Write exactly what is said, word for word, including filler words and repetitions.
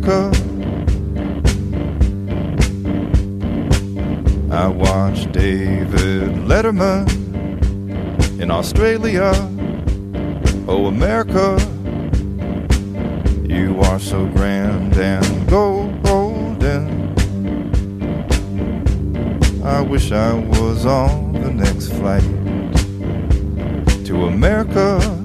America. I watched David Letterman in Australia. Oh, America, you are so grand and golden. I wish I was on the next flight to America.